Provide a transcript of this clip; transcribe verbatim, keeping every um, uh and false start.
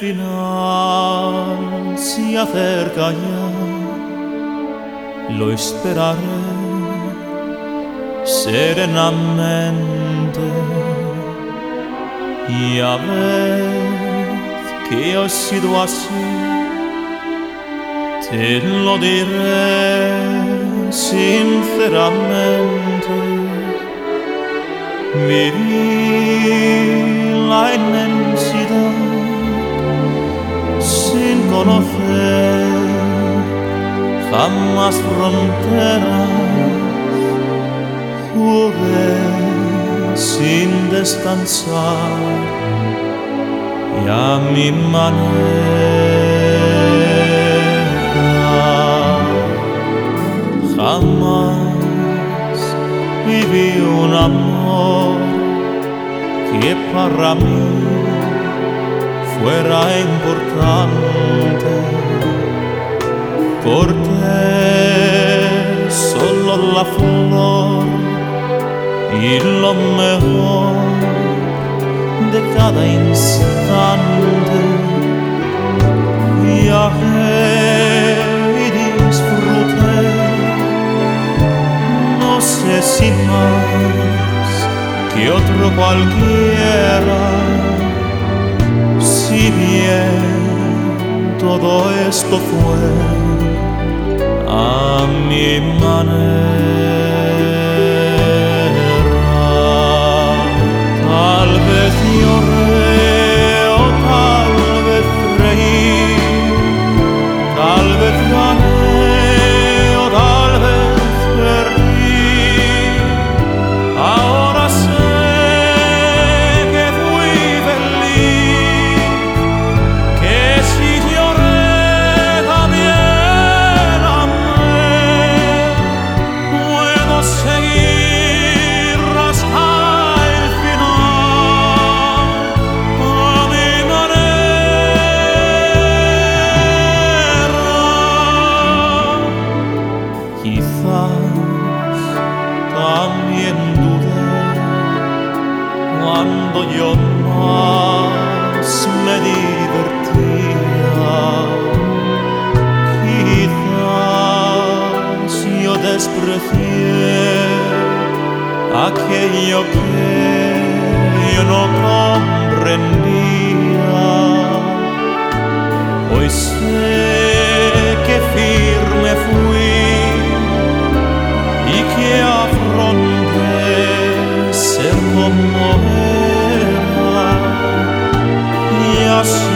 final se acerca ya, lo esperaré serenamente, y a vez que he sido así, te lo diré sinceramente. Viví la inmensidad sin conocer jamás fronteras, jugué sin descansar y a mi manera. Jamás viví un amor que para mí fuera importante. Corté solo la flor y lo mejor de cada instante. Viajé y disfruté, no sé si más que otro cualquiera, si bien todo esto fue a mi manera. Tal vez lloré o tal vez reí, tal vez gané o tal vez perdí. Ahora sé que fui feliz, que si lloré también amé. Puedo seguir hasta el final a mi manera. Quizás también dudé cuando yo más me divertía. Quizás yo desprecié aquello que yo no comprendía. Hoy sé que firme fui y que afronté ser como era, y así